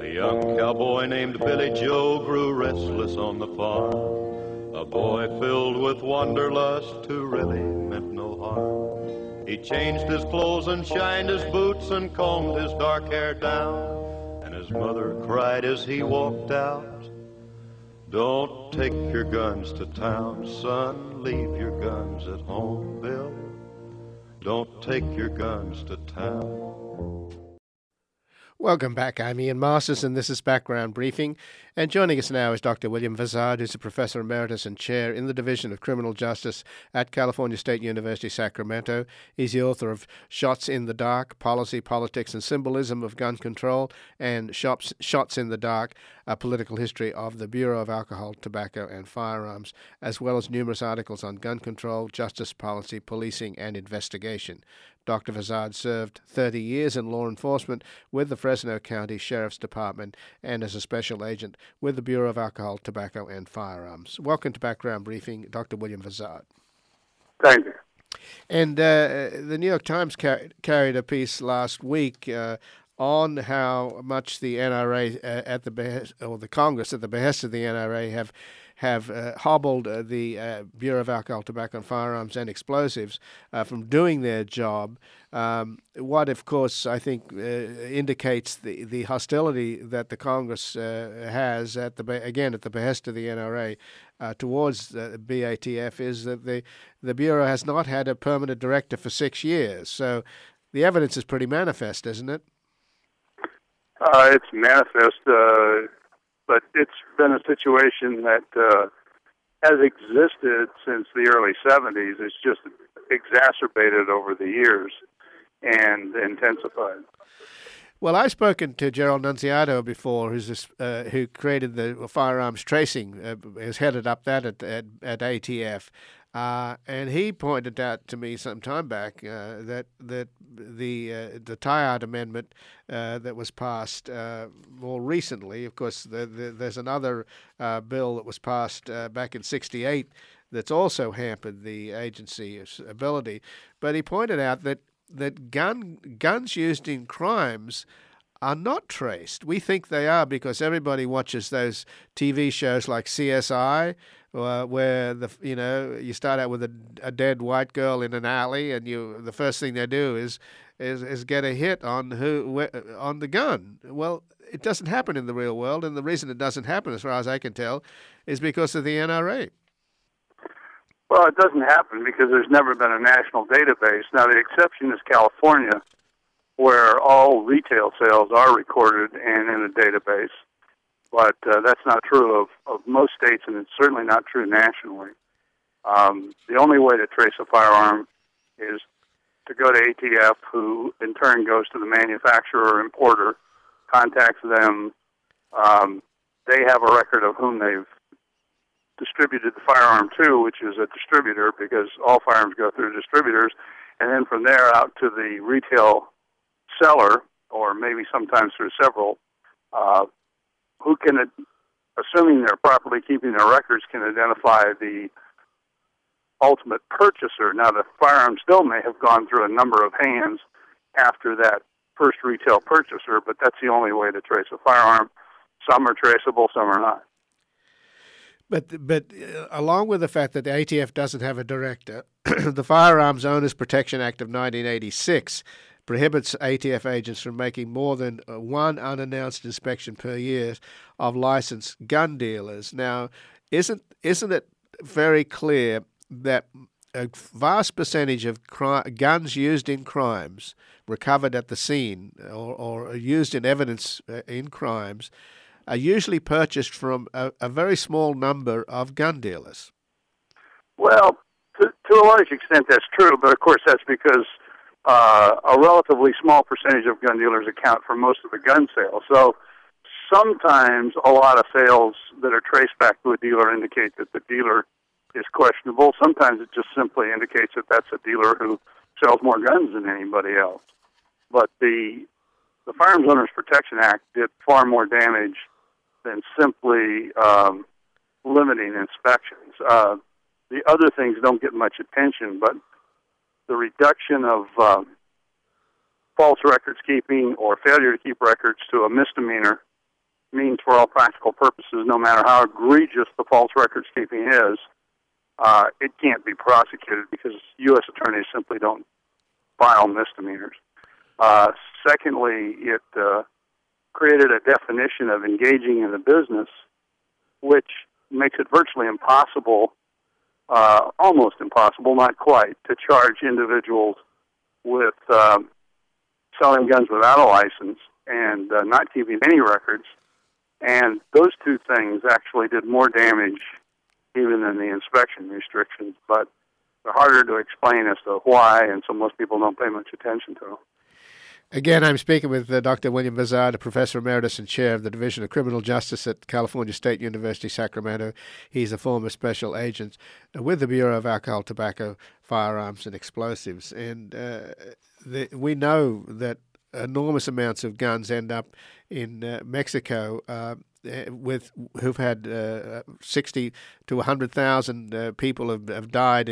A young cowboy named Billy Joe grew restless on the farm. A boy filled with wanderlust who really meant no harm. He changed his clothes and shined his boots and combed his dark hair down. And his mother cried as he walked out, "Don't take your guns to town, son. Leave your guns at home, Bill. Don't take your guns to town." Welcome back. I'm Ian Masters, and this is Background Briefing. And joining us now is Dr. William Vazard, who's a Professor Emeritus and Chair in the Division of Criminal Justice at California State University, Sacramento. He's the author of Shots in the Dark, Policy, Politics, and Symbolism of Gun Control, and Shots in the Dark, A Political History of the Bureau of Alcohol, Tobacco, and Firearms, as well as numerous articles on gun control, justice policy, policing, and investigation. Dr. Vazard served 30 years in law enforcement with the Fresno County Sheriff's Department and as a special agent with the Bureau of Alcohol, Tobacco, and Firearms. Welcome to Background Briefing, Dr. William Vazard. Thank you. And the New York Times carried a piece last week on how much the NRA at the behest, or the Congress at the behest of the NRA have hobbled the Bureau of Alcohol, Tobacco, and Firearms and Explosives from doing their job. What, of course, I think indicates the hostility that the Congress has at the behest of the NRA towards the BATF is that the Bureau has not had a permanent director for 6 years. So the evidence is pretty manifest, isn't it? It's manifest. But it's been a situation that has existed since the early 70s. It's just exacerbated over the years and intensified. Well, I've spoken to Gerald Nunziato before, who created the firearms tracing, has headed up that at ATF. And he pointed out to me some time back that the Tiahrt Amendment that was passed more recently, of course, there's another bill that was passed back in '68 that's also hampered the agency's ability. But he pointed out that guns used in crimes are not traced. We think they are because everybody watches those TV shows like CSI, where you start out with a dead white girl in an alley, and the first thing they do is get a hit on the gun. Well, it doesn't happen in the real world, and the reason it doesn't happen, as far as I can tell, is because of the NRA. Well, it doesn't happen because there's never been a national database. Now, the exception is California, where all retail sales are recorded and in a database. But that's not true of most states, and it's certainly not true nationally. The only way to trace a firearm is to go to ATF, who in turn goes to the manufacturer or importer, contacts them. They have a record of whom they've distributed the firearm to, which is a distributor, because all firearms go through distributors, and then from there out to the retail seller, or maybe sometimes through several, who can, assuming they're properly keeping their records, can identify the ultimate purchaser. Now, the firearm still may have gone through a number of hands after that first retail purchaser, but that's the only way to trace a firearm. Some are traceable, some are not. But along with the fact that the ATF doesn't have a director, the Firearms Owners Protection Act of 1986 prohibits ATF agents from making more than one unannounced inspection per year of licensed gun dealers. Now, isn't it very clear that a vast percentage of guns used in crimes recovered at the scene or used in evidence in crimes are usually purchased from a very small number of gun dealers? Well, to a large extent that's true, but of course that's because a relatively small percentage of gun dealers account for most of the gun sales. So sometimes a lot of sales that are traced back to a dealer indicate that the dealer is questionable. Sometimes it just simply indicates that that's a dealer who sells more guns than anybody else. But the Firearms Owners Protection Act did far more damage than simply limiting inspections. The other things don't get much attention, but the reduction of false records keeping or failure to keep records to a misdemeanor means for all practical purposes, no matter how egregious the false records keeping is, it can't be prosecuted because U.S. attorneys simply don't file misdemeanors. Secondly, it created a definition of engaging in the business, which makes it virtually impossible, almost impossible, not quite, to charge individuals with selling guns without a license and not keeping any records. And those two things actually did more damage even than the inspection restrictions, but they're harder to explain as to why, and so most people don't pay much attention to them. Again, I'm speaking with Dr. William Vizard, a professor emeritus and chair of the Division of Criminal Justice at California State University, Sacramento. He's a former special agent with the Bureau of Alcohol, Tobacco, Firearms, and Explosives. And we know that enormous amounts of guns end up in Mexico, who've had 60 to 100,000 people have died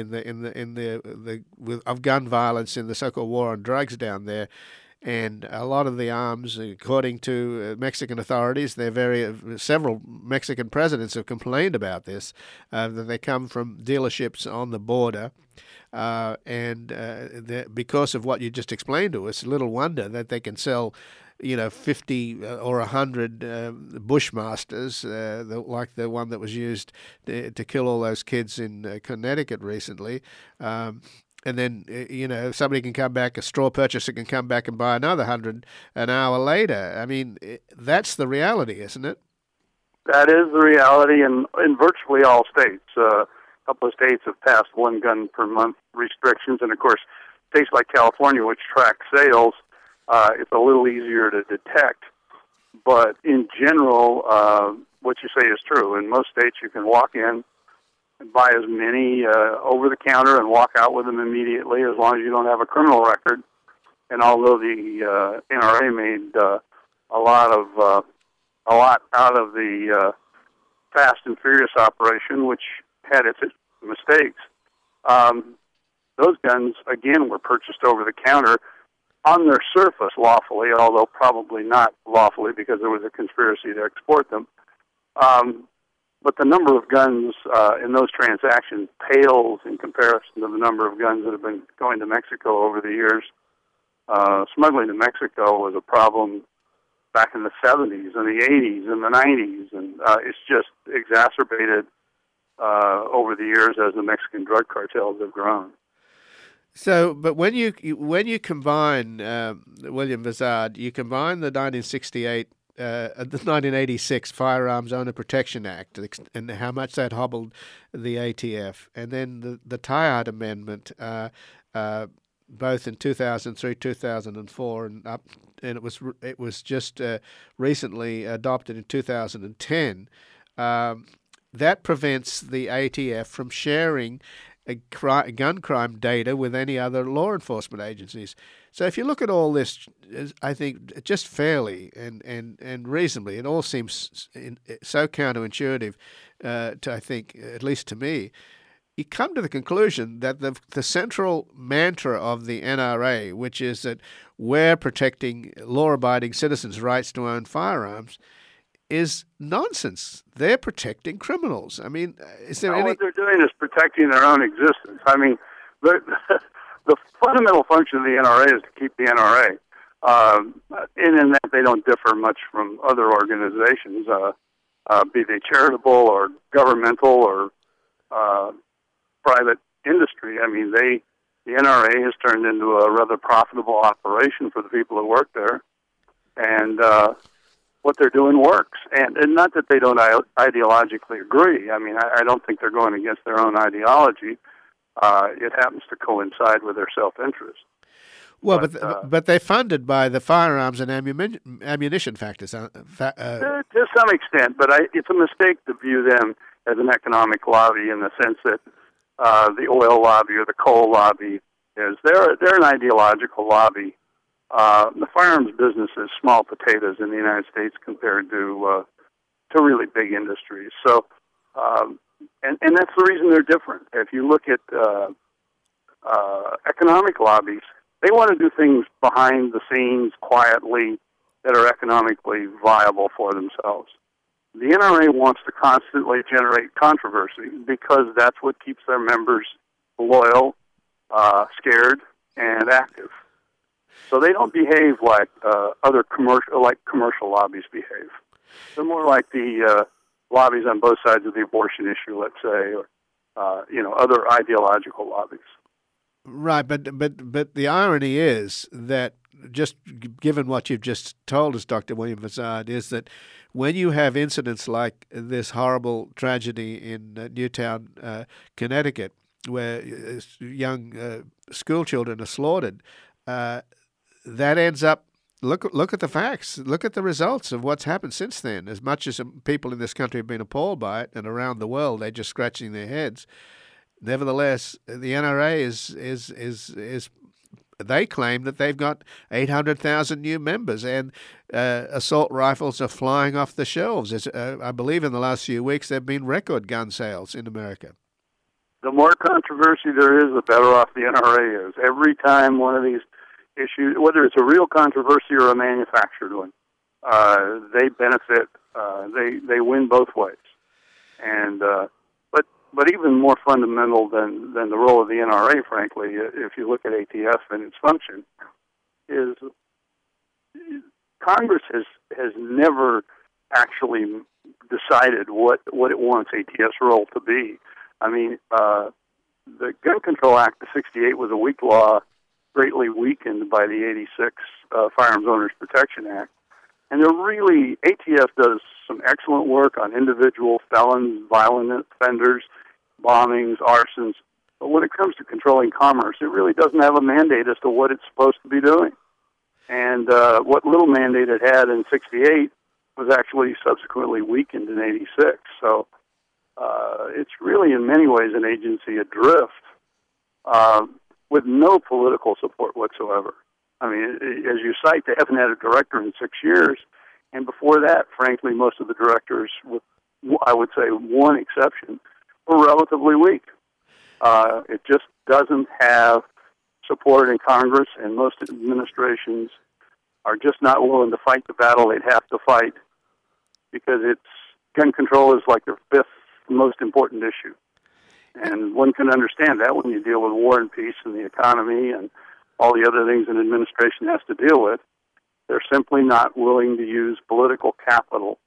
of gun violence in the so-called war on drugs down there. And a lot of the arms, according to Mexican authorities, several Mexican presidents have complained about this, that they come from dealerships on the border. Because of what you just explained to us, little wonder that they can sell 50 or 100 Bushmasters, like the one that was used to kill all those kids in Connecticut recently. And then, somebody can come back, a straw purchaser can come back and buy another 100 an hour later. I mean, that's the reality, isn't it? That is the reality in virtually all states. A couple of states have passed one gun per month restrictions, and of course, states like California, which track sales, it's a little easier to detect. But in general, what you say is true. In most states, you can walk in and buy as many over the counter and walk out with them immediately, as long as you don't have a criminal record. And although the NRA made a lot out of the Fast and Furious operation, which had its mistakes, those guns again were purchased over the counter on their surface lawfully, although probably not lawfully because there was a conspiracy to export them. But the number of guns in those transactions pales in comparison to the number of guns that have been going to Mexico over the years. Smuggling to Mexico was a problem back in the 70s and the 80s and the 90s, and it's just exacerbated over the years as the Mexican drug cartels have grown. So, but when you combine, William Vizard, you combine the 1986 Firearms Owner Protection Act and how much that hobbled the ATF, and then the Tiahrt Amendment, both in 2003, 2004, and it was just recently adopted in 2010. That prevents the ATF from sharing gun crime data with any other law enforcement agencies. So if you look at all this, I think just fairly and reasonably, it all seems so counterintuitive I think, at least to me. You come to the conclusion that the central mantra of the NRA, which is that we're protecting law-abiding citizens' rights to own firearms, is nonsense. They're protecting criminals. I mean, is there any... What they're doing is protecting their own existence. I mean, the fundamental function of the NRA is to keep the NRA. And in that, they don't differ much from other organizations, be they charitable or governmental or private industry. I mean, the NRA has turned into a rather profitable operation for the people who work there. And what they're doing works. And not that they don't ideologically agree. I mean, I don't think they're going against their own ideology. It happens to coincide with their self-interest. Well, but they're funded by the firearms and ammunition factors. To some extent, but it's a mistake to view them as an economic lobby in the sense that the oil lobby or the coal lobby is. They're an ideological lobby. The firearms business is small potatoes in the United States compared to really big industries. So, and that's the reason they're different. If you look at economic lobbies, they want to do things behind the scenes quietly. that are economically viable for themselves. The NRA wants to constantly generate controversy because that's what keeps their members loyal, scared, and active. So they don't behave like other commercial lobbies behave. They're more like the lobbies on both sides of the abortion issue, let's say, or other ideological lobbies. Right, but the irony is that, just given what you've just told us, Dr. William Vazard, is that when you have incidents like this horrible tragedy in Newtown, Connecticut, where young school children are slaughtered, that ends up, look at the facts, look at the results of what's happened since then. As much as people in this country have been appalled by it, and around the world they're just scratching their heads, nevertheless, the NRA is they claim that they've got 800,000 new members, and assault rifles are flying off the shelves. I believe in the last few weeks there have been record gun sales in America. The more controversy there is, the better off the NRA is. Every time one of these issues, whether it's a real controversy or a manufactured one, they benefit. They win both ways. And but even more fundamental than the role of the NRA, frankly, if you look at ATF and its function, is Congress has never actually decided what it wants ATF's role to be. I mean, the Gun Control Act of '68 was a weak law, greatly weakened by the '86 Firearms Owners Protection Act. And ATF does some excellent work on individual felons, violent offenders, bombings, arsons. But when it comes to controlling commerce, it really doesn't have a mandate as to what it's supposed to be doing. And what little mandate it had in '68 was actually subsequently weakened in '86. So it's really, in many ways, an agency adrift with no political support whatsoever. I mean, as you cite, they haven't had a director in 6 years. And before that, frankly, most of the directors, with, I would say, one exception, were relatively weak. It just doesn't have support in Congress, and most administrations are just not willing to fight the battle they'd have to fight because gun control is like their fifth most important issue. And one can understand that when you deal with war and peace and the economy and all the other things an administration has to deal with. They're simply not willing to use political capital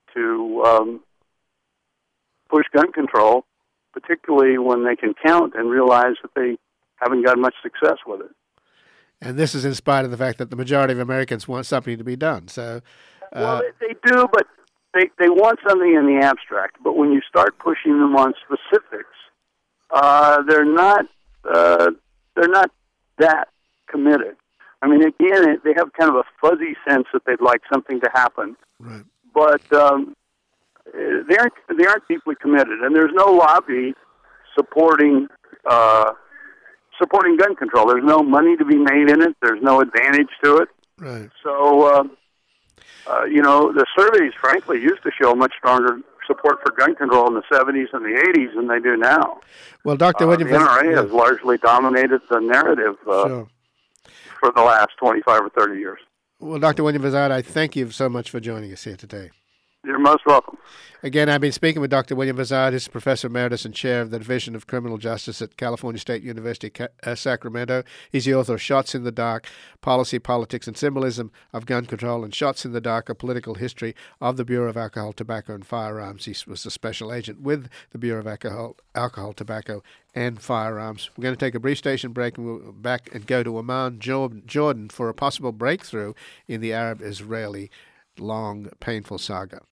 to push gun control, particularly when they can count and realize that they haven't got much success with it. And this is in spite of the fact that the majority of Americans want something to be done. So, well, they do, but they want something in the abstract. But when you start pushing them on specifics, they're not that committed. I mean, again, they have kind of a fuzzy sense that they'd like something to happen, right. But they aren't deeply committed, and there's no lobby supporting gun control. There's no money to be made in it. There's no advantage to it. Right. So, the surveys, frankly, used to show much stronger support for gun control in the 70s and the 80s than they do now. Well, Dr. William, the NRA has largely dominated the narrative sure. for the last 25 or 30 years. Well, Dr. William Vazard, I thank you so much for joining us here today. You're most welcome. Again, I've been speaking with Dr. William Vazard, who's Professor Emeritus and Chair of the Division of Criminal Justice at California State University, Sacramento. He's the author of Shots in the Dark, Policy, Politics, and Symbolism of Gun Control, and Shots in the Dark, A Political History of the Bureau of Alcohol, Tobacco, and Firearms. He was a special agent with the Bureau of Alcohol, Tobacco, and Firearms. We're going to take a brief station break, and we'll back and go to Amman, Jordan, for a possible breakthrough in the Arab-Israeli long, painful saga.